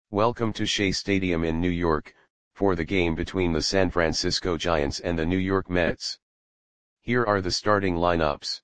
Welcome to Shea Stadium in New York, for the game between the San Francisco Giants and the New York Mets. Here are the starting lineups.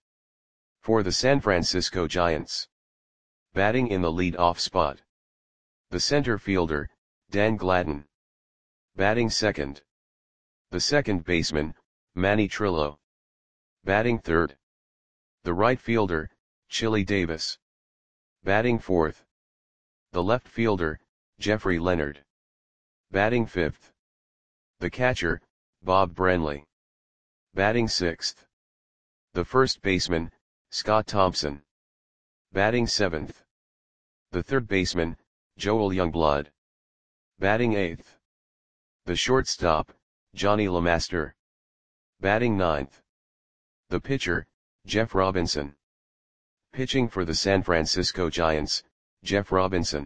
For the San Francisco Giants. Batting in the lead-off spot. The center fielder, Dan Gladden. Batting second. The second baseman, Manny Trillo. Batting third. The right fielder, Chili Davis. Batting fourth. The left fielder, Jeffrey Leonard. Batting fifth. The catcher, Bob Brenly. Batting sixth. The first baseman, Scott Thompson. Batting seventh. The third baseman, Joel Youngblood. Batting eighth. The shortstop, Johnny LeMaster. Batting ninth. The pitcher, Jeff Robinson. Pitching for the San Francisco Giants, Jeff Robinson.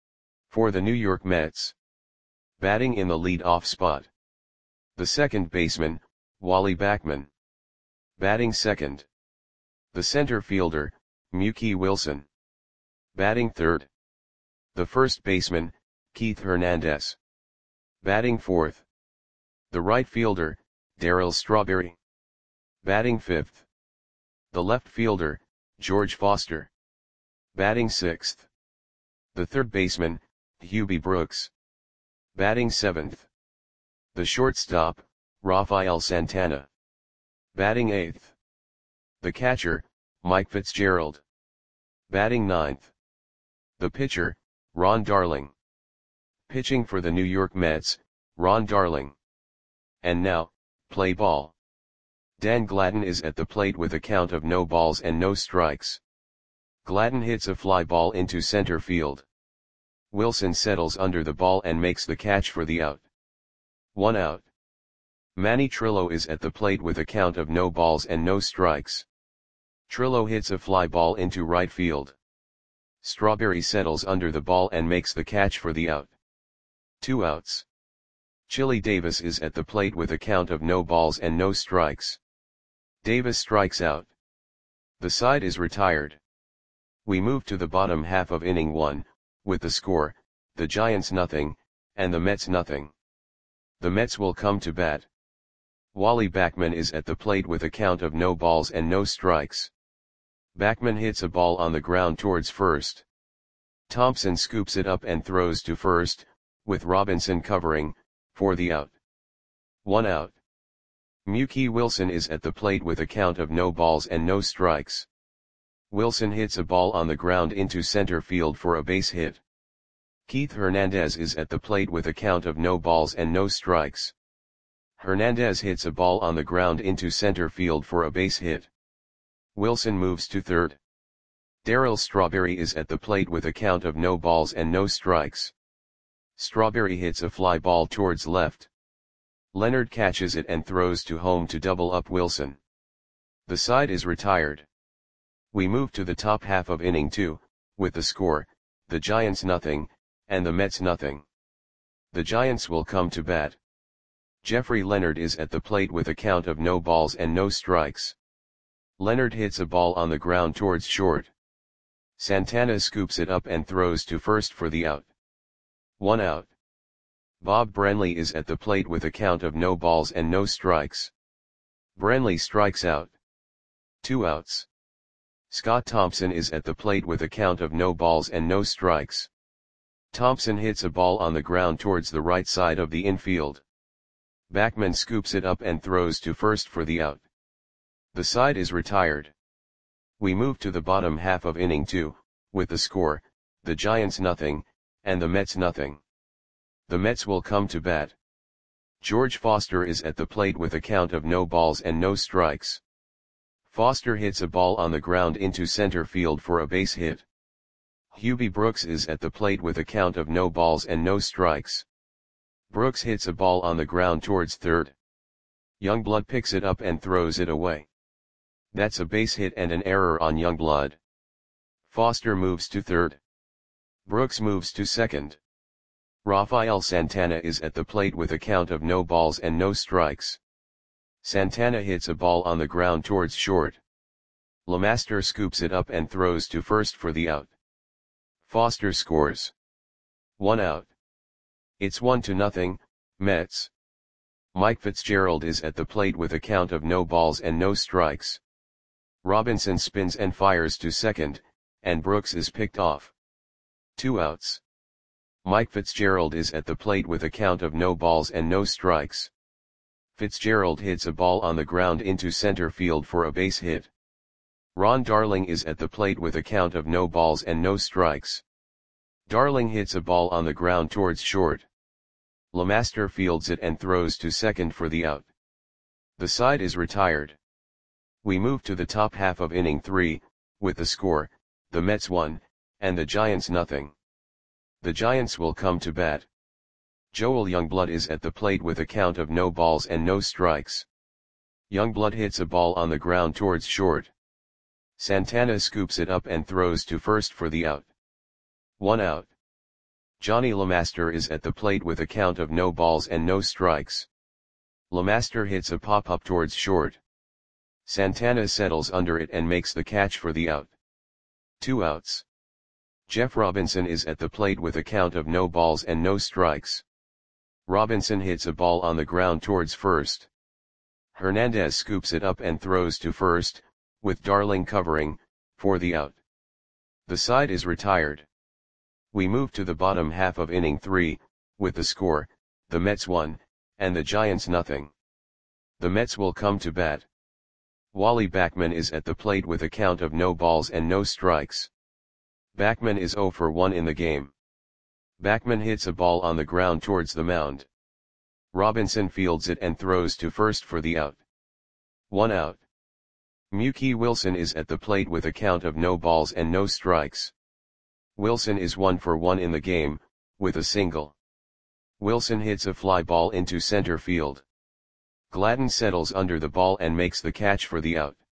For the New York Mets. Batting in the lead-off spot. The second baseman, Wally Backman. Batting second. The center fielder, Mookie Wilson. Batting third. The first baseman, Keith Hernandez. Batting fourth. The right fielder, Darryl Strawberry. Batting fifth. The left fielder, George Foster. Batting sixth. The third baseman, Hubie Brooks. Batting seventh. The shortstop, Rafael Santana. Batting eighth. The catcher, Mike Fitzgerald. Batting ninth. The pitcher, Ron Darling. Pitching for the New York Mets, Ron Darling. And now, play ball. Dan Gladden is at the plate with a count of no balls and no strikes. Gladden hits a fly ball into center field. Wilson settles under the ball and makes the catch for the out. 1 out. Manny Trillo is at the plate with a count of no balls and no strikes. Trillo hits a fly ball into right field. Strawberry settles under the ball and makes the catch for the out. 2 outs. Chili Davis is at the plate with a count of no balls and no strikes. Davis strikes out. The side is retired. We move to the bottom half of inning 1, with the score, the Giants nothing, and the Mets nothing. The Mets will come to bat. Wally Backman is at the plate with a count of no balls and no strikes. Backman hits a ball on the ground towards first. Thompson scoops it up and throws to first, with Robinson covering, for the out. 1 out. Mookie Wilson is at the plate with a count of no balls and no strikes. Wilson hits a ball on the ground into center field for a base hit. Keith Hernandez is at the plate with a count of no balls and no strikes. Hernandez hits a ball on the ground into center field for a base hit. Wilson moves to third. Darryl Strawberry is at the plate with a count of no balls and no strikes. Strawberry hits a fly ball towards left. Leonard catches it and throws to home to double up Wilson. The side is retired. We move to the top half of inning 2, with the score, the Giants nothing, and the Mets nothing. The Giants will come to bat. Jeffrey Leonard is at the plate with a count of no balls and no strikes. Leonard hits a ball on the ground towards short. Santana scoops it up and throws to first for the out. 1 out. Bob Brenly is at the plate with a count of no balls and no strikes. Brenly strikes out. 2 outs. Scott Thompson is at the plate with a count of no balls and no strikes. Thompson hits a ball on the ground towards the right side of the infield. Backman scoops it up and throws to first for the out. The side is retired. We move to the bottom half of inning 2, with the score, the Giants nothing, and the Mets nothing. The Mets will come to bat. George Foster is at the plate with a count of no balls and no strikes. Foster hits a ball on the ground into center field for a base hit. Hubie Brooks is at the plate with a count of no balls and no strikes. Brooks hits a ball on the ground towards third. Youngblood picks it up and throws it away. That's a base hit and an error on Youngblood. Foster moves to third. Brooks moves to second. Rafael Santana is at the plate with a count of no balls and no strikes. Santana hits a ball on the ground towards short. LeMaster scoops it up and throws to first for the out. Foster scores. 1 out. It's 1-0, Mets. Mike Fitzgerald is at the plate with a count of no balls and no strikes. Robinson spins and fires to second, and Brooks is picked off. 2 outs. Mike Fitzgerald is at the plate with a count of no balls and no strikes. Fitzgerald hits a ball on the ground into center field for a base hit. Ron Darling is at the plate with a count of no balls and no strikes. Darling hits a ball on the ground towards short. LeMaster fields it and throws to second for the out. The side is retired. We move to the top half of inning 3, with the score, the Mets 1, and the Giants 0. The Giants will come to bat. Joel Youngblood is at the plate with a count of no balls and no strikes. Youngblood hits a ball on the ground towards short. Santana scoops it up and throws to first for the out. 1 out. Johnny LeMaster is at the plate with a count of no balls and no strikes. LeMaster hits a pop-up towards short. Santana settles under it and makes the catch for the out. 2 outs. Jeff Robinson is at the plate with a count of no balls and no strikes. Robinson hits a ball on the ground towards first. Hernandez scoops it up and throws to first, with Darling covering, for the out. The side is retired. We move to the bottom half of inning 3, with the score, the Mets 1, and the Giants 0. The Mets will come to bat. Wally Backman is at the plate with a count of no balls and no strikes. Backman is 0 for 1 in the game. Backman hits a ball on the ground towards the mound. Robinson fields it and throws to first for the out. 1 out. Mookie Wilson is at the plate with a count of no balls and no strikes. Wilson is 1 for 1 in the game, with a single. Wilson hits a fly ball into center field. Gladden settles under the ball and makes the catch for the out.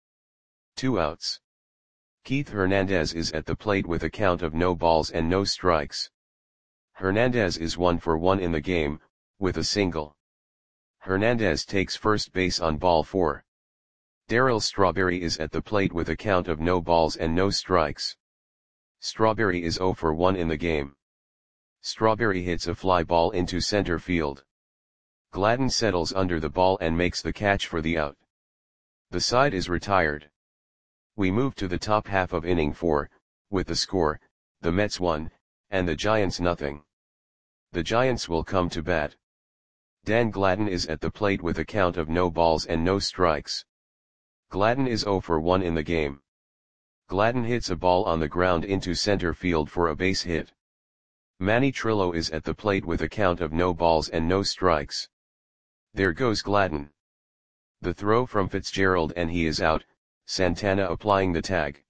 2 outs. Keith Hernandez is at the plate with a count of no balls and no strikes. Hernandez is 1 for 1 in the game, with a single. Hernandez takes first base on ball 4. Darryl Strawberry is at the plate with a count of no balls and no strikes. Strawberry is 0 for 1 in the game. Strawberry hits a fly ball into center field. Gladden settles under the ball and makes the catch for the out. The side is retired. We move to the top half of inning 4, with the score, the Mets 1, and the Giants 0. The Giants will come to bat. Dan Gladden is at the plate with a count of no balls and no strikes. Gladden is 0 for 1 in the game. Gladden hits a ball on the ground into center field for a base hit. Manny Trillo is at the plate with a count of no balls and no strikes. There goes Gladden. The throw from Fitzgerald and he is out, Santana applying the tag.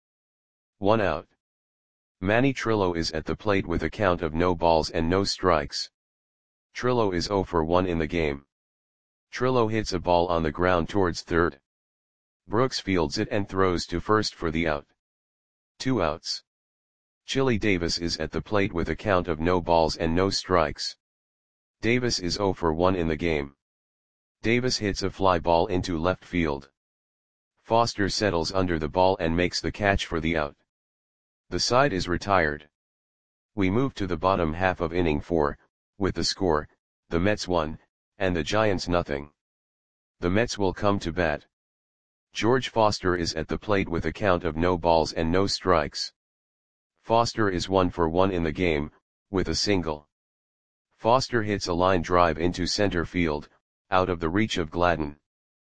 1 out. Manny Trillo is at the plate with a count of no balls and no strikes. Trillo is 0 for 1 in the game. Trillo hits a ball on the ground towards third. Brooks fields it and throws to first for the out. 2 outs. Chili Davis is at the plate with a count of no balls and no strikes. Davis is 0 for 1 in the game. Davis hits a fly ball into left field. Foster settles under the ball and makes the catch for the out. The side is retired. We move to the bottom half of inning 4, with the score, the Mets 1, and the Giants 0. The Mets will come to bat. George Foster is at the plate with a count of no balls and no strikes. Foster is 1 for 1 in the game, with a single. Foster hits a line drive into center field, out of the reach of Gladden.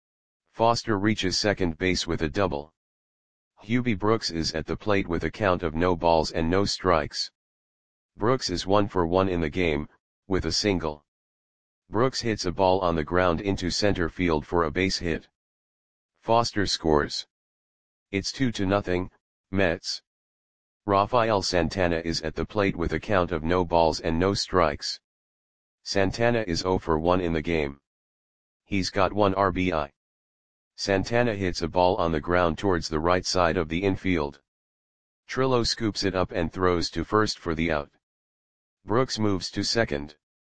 Foster reaches second base with a double. Hubie Brooks is at the plate with a count of no balls and no strikes. Brooks is 1 for 1 in the game, with a single. Brooks hits a ball on the ground into center field for a base hit. Foster scores. It's 2-0, Mets. Rafael Santana is at the plate with a count of no balls and no strikes. Santana is 0 for 1 in the game. He's got 1 RBI. Santana hits a ball on the ground towards the right side of the infield. Trillo scoops it up and throws to first for the out. Brooks moves to second.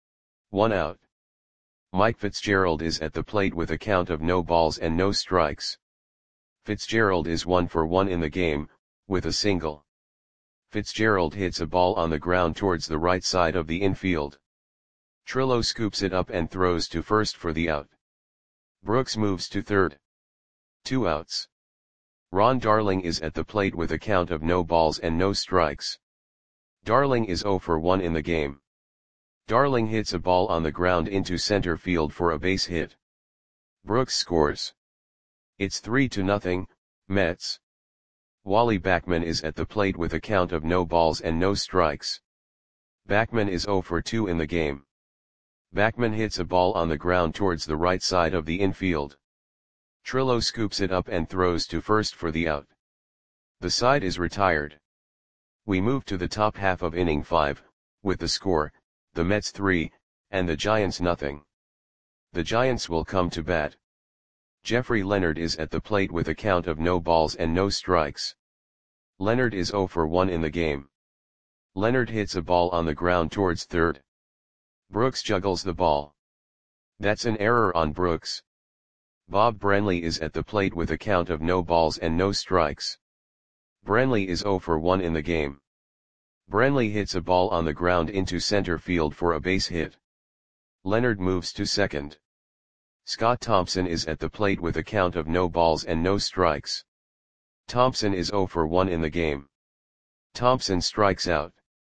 1 out. Mike Fitzgerald is at the plate with a count of no balls and no strikes. Fitzgerald is 1 for 1 in the game, with a single. Fitzgerald hits a ball on the ground towards the right side of the infield. Trillo scoops it up and throws to first for the out. Brooks moves to third. 2 outs. Ron Darling is at the plate with a count of no balls and no strikes. Darling is 0 for 1 in the game. Darling hits a ball on the ground into center field for a base hit. Brooks scores. It's 3-0, Mets. Wally Backman is at the plate with a count of no balls and no strikes. Backman is 0 for 2 in the game. Backman hits a ball on the ground towards the right side of the infield. Trillo scoops it up and throws to first for the out. The side is retired. We move to the top half of inning 5, with the score, the Mets 3, and the Giants nothing. The Giants will come to bat. Jeffrey Leonard is at the plate with a count of no balls and no strikes. Leonard is 0 for 1 in the game. Leonard hits a ball on the ground towards third. Brooks juggles the ball. That's an error on Brooks. Bob Branley is at the plate with a count of no balls and no strikes. Branley is 0 for 1 in the game. Branley hits a ball on the ground into center field for a base hit. Leonard moves to second. Scott Thompson is at the plate with a count of no balls and no strikes. Thompson is 0 for 1 in the game. Thompson strikes out.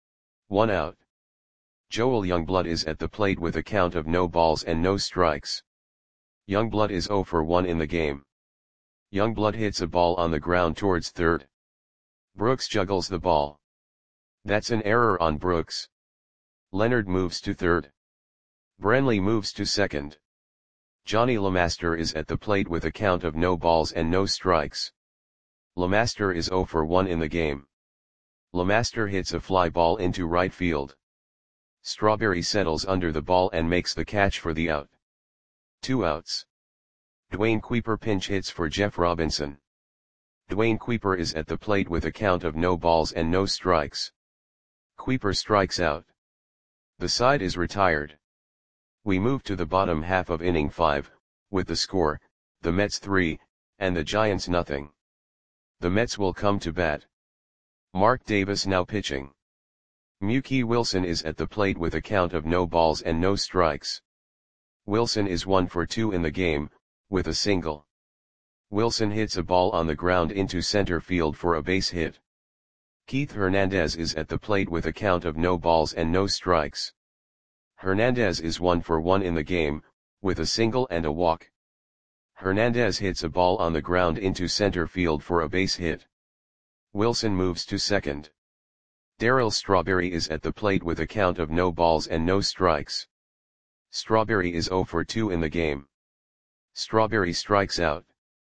1 out. Joel Youngblood is at the plate with a count of no balls and no strikes. Youngblood is 0 for 1 in the game. Youngblood hits a ball on the ground towards third. Brooks juggles the ball. That's an error on Brooks. Leonard moves to third. Branley moves to second. Johnny LeMaster is at the plate with a count of no balls and no strikes. LeMaster is 0 for 1 in the game. LeMaster hits a fly ball into right field. Strawberry settles under the ball and makes the catch for the out. 2 outs. Dwayne Kuiper pinch hits for Jeff Robinson. Dwayne Kuiper is at the plate with a count of no balls and no strikes. Kuiper strikes out. The side is retired. We move to the bottom half of inning 5, with the score, the Mets 3, and the Giants nothing. The Mets will come to bat. Mark Davis now pitching. Mookie Wilson is at the plate with a count of no balls and no strikes. Wilson is 1 for 2 in the game, with a single. Wilson hits a ball on the ground into center field for a base hit. Keith Hernandez is at the plate with a count of no balls and no strikes. Hernandez is 1 for 1 in the game, with a single and a walk. Hernandez hits a ball on the ground into center field for a base hit. Wilson moves to second. Darryl Strawberry is at the plate with a count of no balls and no strikes. Strawberry is 0 for 2 in the game. Strawberry strikes out.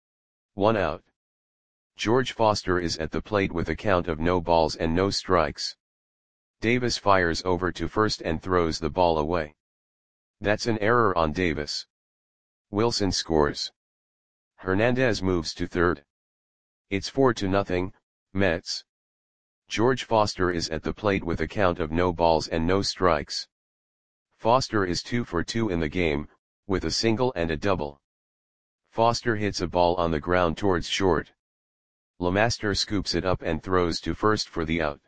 1 out. George Foster is at the plate with a count of no balls and no strikes. Davis fires over to first and throws the ball away. That's an error on Davis. Wilson scores. Hernandez moves to third. It's 4-0, Mets. George Foster is at the plate with a count of no balls and no strikes. Foster is 2 for 2 in the game, with a single and a double. Foster hits a ball on the ground towards short. LeMaster scoops it up and throws to first for the out.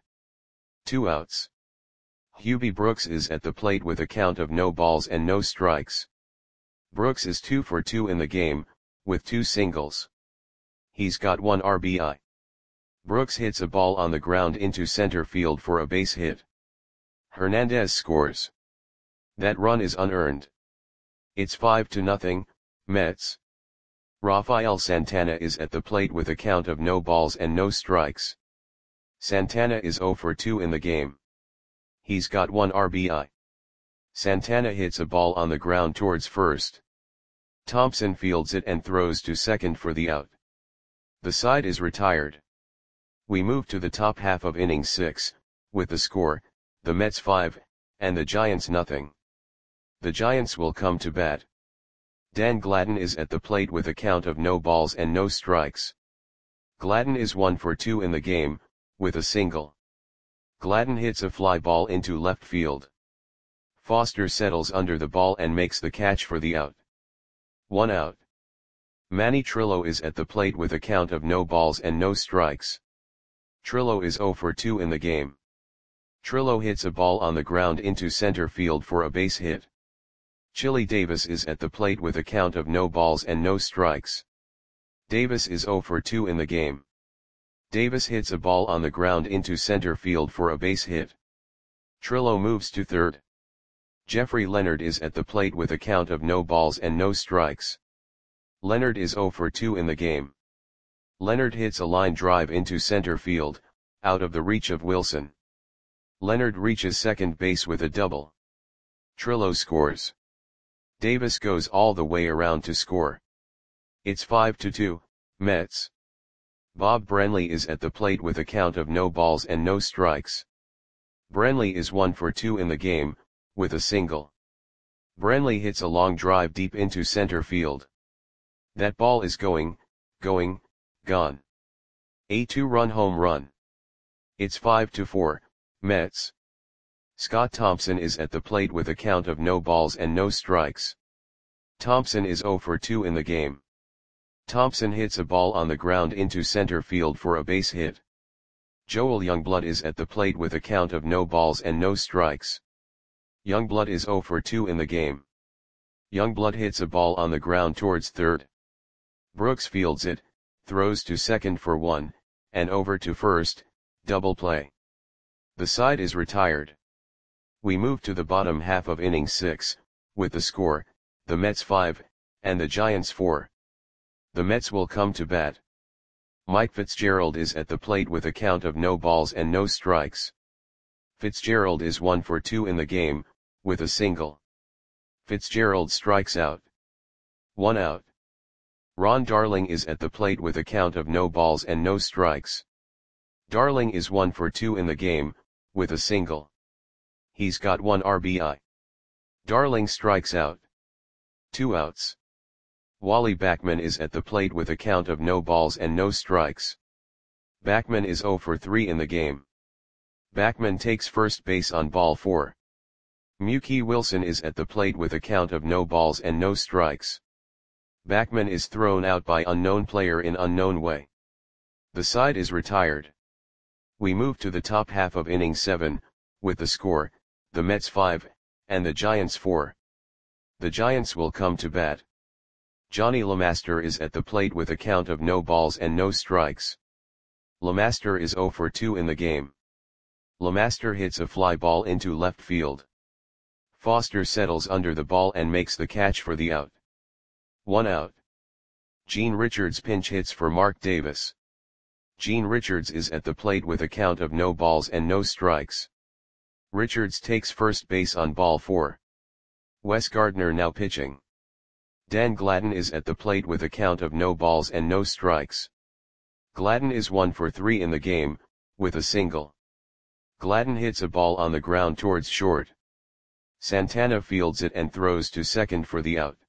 2 outs. Hubie Brooks is at the plate with a count of no balls and no strikes. Brooks is 2 for 2 in the game, with 2 singles. He's got 1 RBI. Brooks hits a ball on the ground into center field for a base hit. Hernandez scores. That run is unearned. It's 5-0, Mets. Rafael Santana is at the plate with a count of no balls and no strikes. Santana is 0 for 2 in the game. He's got 1 RBI. Santana hits a ball on the ground towards first. Thompson fields it and throws to second for the out. The side is retired. We move to the top half of inning 6, with the score, the Mets 5, and the Giants nothing. The Giants will come to bat. Dan Gladden is at the plate with a count of no balls and no strikes. Gladden is 1 for 2 in the game, with a single. Gladden hits a fly ball into left field. Foster settles under the ball and makes the catch for the out. 1 out. Manny Trillo is at the plate with a count of no balls and no strikes. Trillo is 0 for 2 in the game. Trillo hits a ball on the ground into center field for a base hit. Chili Davis is at the plate with a count of no balls and no strikes. Davis is 0 for 2 in the game. Davis hits a ball on the ground into center field for a base hit. Trillo moves to third. Jeffrey Leonard is at the plate with a count of no balls and no strikes. Leonard is 0 for 2 in the game. Leonard hits a line drive into center field, out of the reach of Wilson. Leonard reaches second base with a double. Trillo scores. Davis goes all the way around to score. It's 5-2, Mets. Bob Brenly is at the plate with a count of no balls and no strikes. Brenly is 1 for 2 in the game, with a single. Brenly hits a long drive deep into center field. That ball is gone. A 2-run home run. It's 5-4, Mets. Scott Thompson is at the plate with a count of no balls and no strikes. Thompson is 0 for 2 in the game. Thompson hits a ball on the ground into center field for a base hit. Joel Youngblood is at the plate with a count of no balls and no strikes. Youngblood is 0 for 2 in the game. Youngblood hits a ball on the ground towards third. Brooks fields it, throws to second for 1, and over to first, double play. The side is retired. We move to the bottom half of inning 6, with the score, the Mets 5, and the Giants 4. The Mets will come to bat. Mike Fitzgerald is at the plate with a count of no balls and no strikes. Fitzgerald is 1 for 2 in the game, with a single. Fitzgerald strikes out. 1 out. Ron Darling is at the plate with a count of no balls and no strikes. Darling is 1 for 2 in the game, with a single. He's got 1 RBI. Darling strikes out. 2 outs. Wally Backman is at the plate with a count of no balls and no strikes. Backman is 0 for 3 in the game. Backman takes first base on ball 4. Mookie Wilson is at the plate with a count of no balls and no strikes. Backman is thrown out by unknown player in unknown way. The side is retired. We move to the top half of inning 7, with the score, the Mets 5, and the Giants 4. The Giants will come to bat. Johnny LeMaster is at the plate with a count of no balls and no strikes. LeMaster is 0 for 2 in the game. LeMaster hits a fly ball into left field. Foster settles under the ball and makes the catch for the out. 1 out. Gene Richards pinch hits for Mark Davis. Gene Richards is at the plate with a count of no balls and no strikes. Richards takes first base on ball 4. Wes Gardner now pitching. Dan Gladden is at the plate with a count of no balls and no strikes. Gladden is 1 for 3 in the game, with a single. Gladden hits a ball on the ground towards short. Santana fields it and throws to second for the out.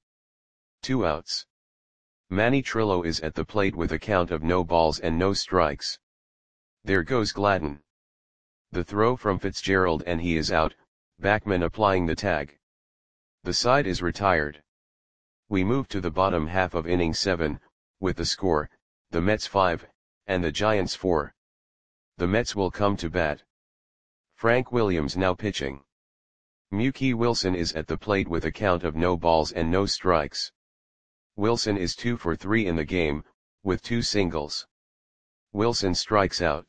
2 outs. Manny Trillo is at the plate with a count of no balls and no strikes. There goes Gladden. The throw from Fitzgerald and he is out, Backman applying the tag. The side is retired. We move to the bottom half of inning 7, with the score, the Mets 5, and the Giants 4. The Mets will come to bat. Frank Williams now pitching. Mookie Wilson is at the plate with a count of no balls and no strikes. Wilson is 2 for 3 in the game, with 2 singles. Wilson strikes out.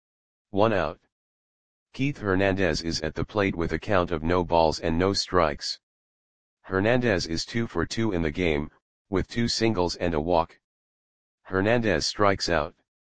1 out. Keith Hernandez is at the plate with a count of no balls and no strikes. Hernandez is 2 for 2 in the game, with 2 singles and a walk. Hernandez strikes out.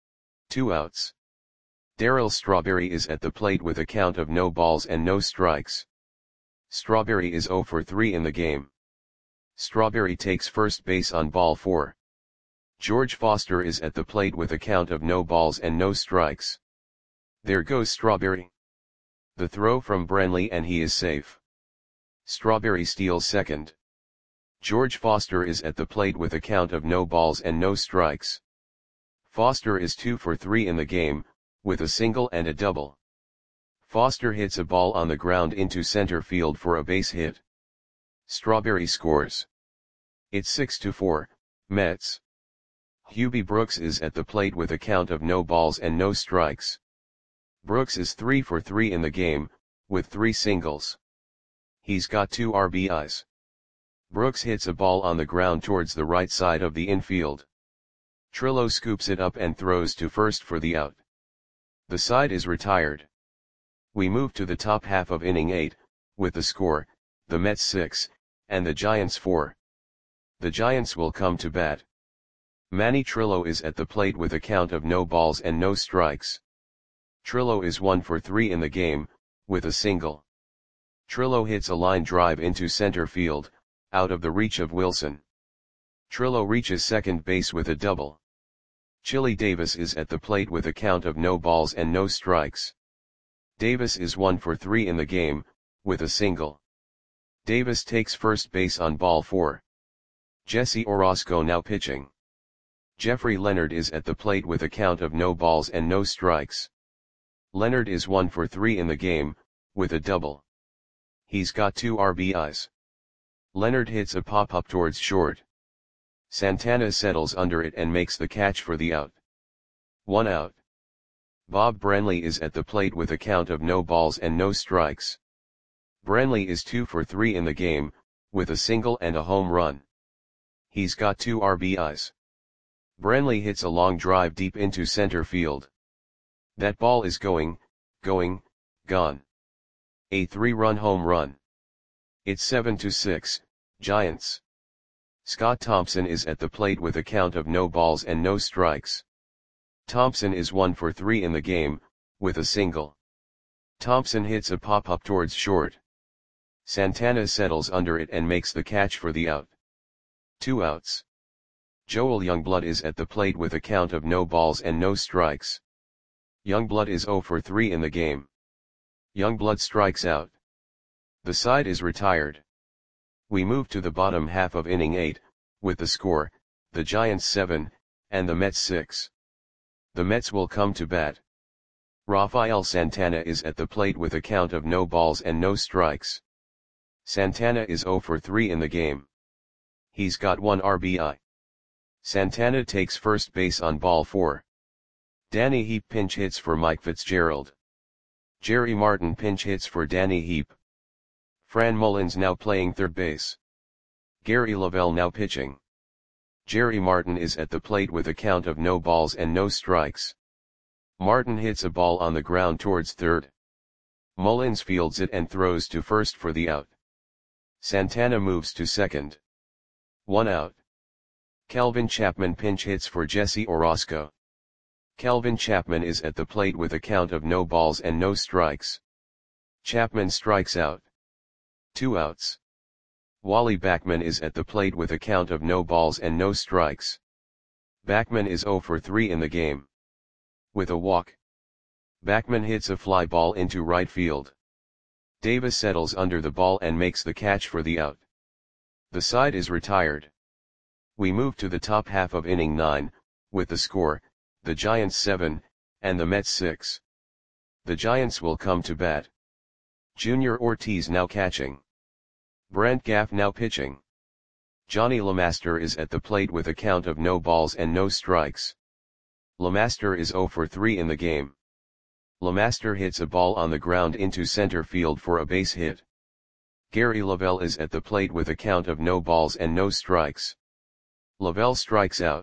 2 outs. Darryl Strawberry is at the plate with a count of no balls and no strikes. Strawberry is 0 for 3 in the game. Strawberry takes first base on ball 4. George Foster is at the plate with a count of no balls and no strikes. There goes Strawberry. The throw from Brenly and he is safe. Strawberry steals second. George Foster is at the plate with a count of no balls and no strikes. Foster is 2 for 3 in the game, with a single and a double. Foster hits a ball on the ground into center field for a base hit. Strawberry scores. It's 6-4, Mets. Hubie Brooks is at the plate with a count of no balls and no strikes. Brooks is 3 for 3 in the game, with 3 singles. He's got 2 RBIs. Brooks hits a ball on the ground towards the right side of the infield. Trillo scoops it up and throws to first for the out. The side is retired. We move to the top half of inning 8, with the score, the Mets 6, and the Giants 4. The Giants will come to bat. Manny Trillo is at the plate with a count of no balls and no strikes. Trillo is 1 for 3 in the game, with a single. Trillo hits a line drive into center field, out of the reach of Wilson. Trillo reaches second base with a double. Chili Davis is at the plate with a count of no balls and no strikes. Davis is 1 for 3 in the game, with a single. Davis takes first base on ball 4. Jesse Orosco now pitching. Jeffrey Leonard is at the plate with a count of no balls and no strikes. Leonard is 1 for 3 in the game, with a double. He's got 2 RBIs. Leonard hits a pop-up towards short. Santana settles under it and makes the catch for the out. 1 out. Bob Branley is at the plate with a count of no balls and no strikes. Branley is 2 for 3 in the game, with a single and a home run. He's got 2 RBIs. Branley hits a long drive deep into center field. That ball is gone. A 3-run home run. It's 7-6, Giants. Scott Thompson is at the plate with a count of no balls and no strikes. Thompson is 1 for 3 in the game, with a single. Thompson hits a pop-up towards short. Santana settles under it and makes the catch for the out. 2 outs. Joel Youngblood is at the plate with a count of no balls and no strikes. Youngblood is 0 for 3 in the game. Youngblood strikes out. The side is retired. We move to the bottom half of inning 8, with the score, the Giants 7, and the Mets 6. The Mets will come to bat. Rafael Santana is at the plate with a count of no balls and no strikes. Santana is 0 for 3 in the game. He's got 1 RBI. Santana takes first base on ball 4. Danny Heap pinch hits for Mike Fitzgerald. Jerry Martin pinch hits for Danny Heap. Fran Mullins now playing third base. Gary Lavelle now pitching. Jerry Martin is at the plate with a count of no balls and no strikes. Martin hits a ball on the ground towards third. Mullins fields it and throws to first for the out. Santana moves to second. 1 out. Kelvin Chapman pinch hits for Jesse Orosco. Kelvin Chapman is at the plate with a count of no balls and no strikes. Chapman strikes out. 2 outs. Wally Backman is at the plate with a count of no balls and no strikes. Backman is 0 for 3 in the game. With a walk. Backman hits a fly ball into right field. Davis settles under the ball and makes the catch for the out. The side is retired. We move to the top half of inning 9, with the score, the Giants 7, and the Mets 6. The Giants will come to bat. Junior Ortiz now catching. Brent Gaff now pitching. Johnny LeMaster is at the plate with a count of no balls and no strikes. LeMaster is 0 for 3 in the game. LeMaster hits a ball on the ground into center field for a base hit. Gary Lavelle is at the plate with a count of no balls and no strikes. Lavelle strikes out.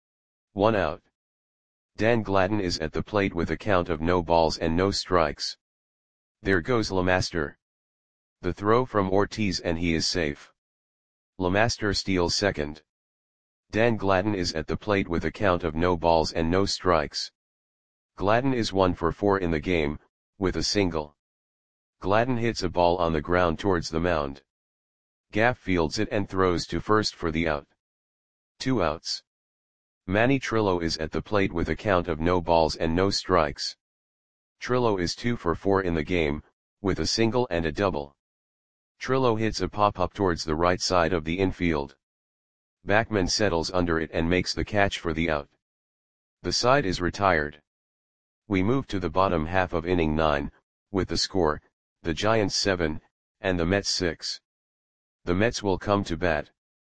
1 out. Dan Gladden is at the plate with a count of no balls and no strikes. There goes LeMaster. The throw from Ortiz and he is safe. LeMaster steals second. Dan Gladden is at the plate with a count of no balls and no strikes. Gladden is 1 for 4 in the game, with a single. Gladden hits a ball on the ground towards the mound. Gaff fields it and throws to first for the out. 2 outs. Manny Trillo is at the plate with a count of no balls and no strikes. Trillo is 2 for 4 in the game, with a single and a double. Trillo hits a pop-up towards the right side of the infield. Backman settles under it and makes the catch for the out. The side is retired. We move to the bottom half of inning 9, with the score, the Giants 7, and the Mets 6. The Mets will come to bat.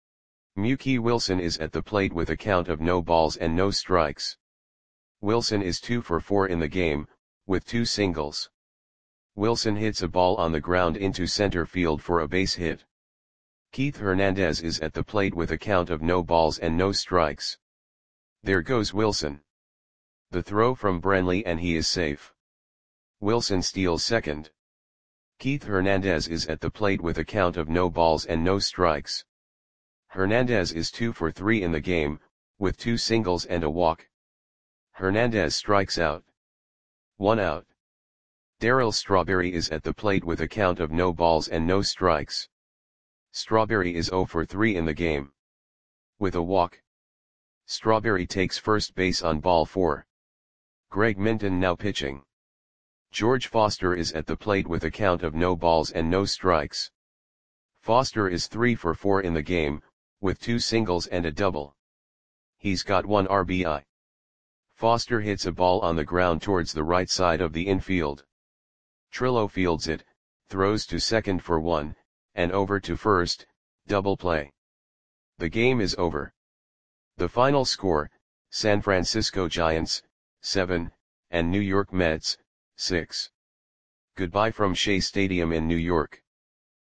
Mookie Wilson is at the plate with a count of no balls and no strikes. Wilson is 2 for 4 in the game, with 2 singles. Wilson hits a ball on the ground into center field for a base hit. Keith Hernandez is at the plate with a count of no balls and no strikes. There goes Wilson. The throw from Brenly and he is safe. Wilson steals second. Keith Hernandez is at the plate with a count of no balls and no strikes. Hernandez is 2 for 3 in the game, with 2 singles and a walk. Hernandez strikes out. 1 out. Darryl Strawberry is at the plate with a count of no balls and no strikes. Strawberry is 0 for 3 in the game. With a walk. Strawberry takes first base on ball 4. Greg Minton now pitching. George Foster is at the plate with a count of no balls and no strikes. Foster is 3 for 4 in the game, with 2 singles and a double. He's got 1 RBI. Foster hits a ball on the ground towards the right side of the infield. Trillo fields it, throws to second for 1, and over to first, double play. The game is over. The final score, San Francisco Giants, 7, and New York Mets, 6. Goodbye from Shea Stadium in New York.